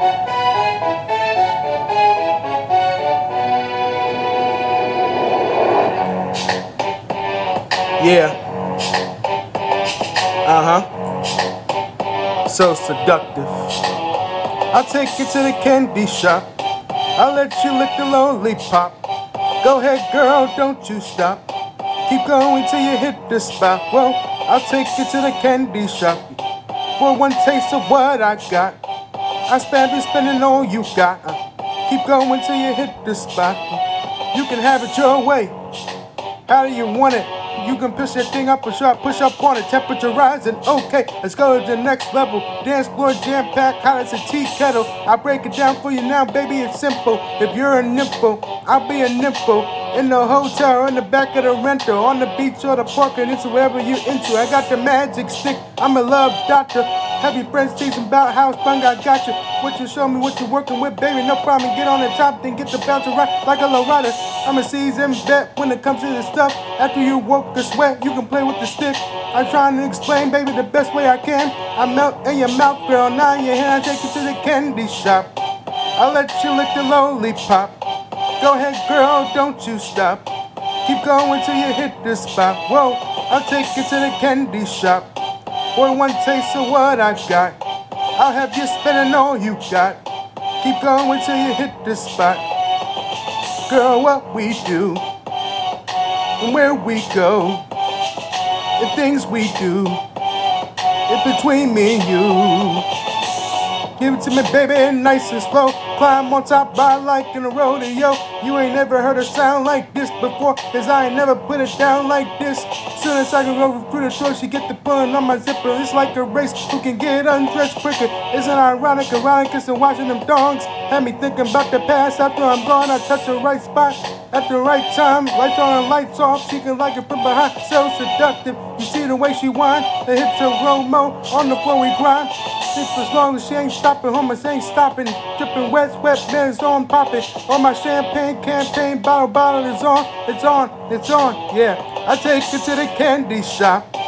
Yeah, so seductive. I'll take you to the candy shop. I'll let you lick the lollipop. Go ahead, girl, don't you stop. Keep going till you hit the spot. Well, I'll take you to the candy shop. For one taste of what I got, be spending all you got. Keep going till you hit the spot. You can have it your way. How do you want it? You can push that thing up push up on it. Temperature rising, okay, let's go to the next level. Dance floor jam packed, hot as a tea kettle. I break it down for you now, baby, it's simple. If you're a nympho, I'll be a nympho. In the hotel, or in the back of the rental, on the beach or the park, and it's wherever you into. I got the magic stick, I'm a love doctor. Have your friends teasing about how sprung I got you. What you show me, what you working with, baby, no problem. Get on the top, then get the bounce right like a low rider. I'm a seasoned vet when it comes to this stuff. After you woke the sweat, you can play with the stick. I'm trying to explain, baby, the best way I can. I melt in your mouth, girl, now in your hand. I take you to the candy shop. I'll let you lick the lollipop. Go ahead, girl, don't you stop. Keep going till you hit the spot. Whoa, I'll take you to the candy shop. Boy, one taste of what I got, I'll have you spending all you got. Keep going till you hit the spot. Girl, what we do and where we go, the things we do, it's between me and you. Give it to me, baby, nice and slow. Climb on top, ride like in a rodeo. You ain't never heard a sound like this before, cause I ain't never put it down like this. Soon as I can go through the door, she get the pulling on my zipper. It's like a race, who can get undressed quicker. Isn't ironic, kissing, watching them dogs. Had me thinking about the past. After I'm gone, I touch the right spot at the right time. Lights on and lights off, she can like it from behind. So seductive, you see the way she whine. The hips are Romo, on the floor we grind. Just as long as she ain't stopping, homies ain't stopping. Dripping wet, sweatbands on, popping. On my champagne campaign, bottle is on, it's on, yeah. I take you to the candy shop.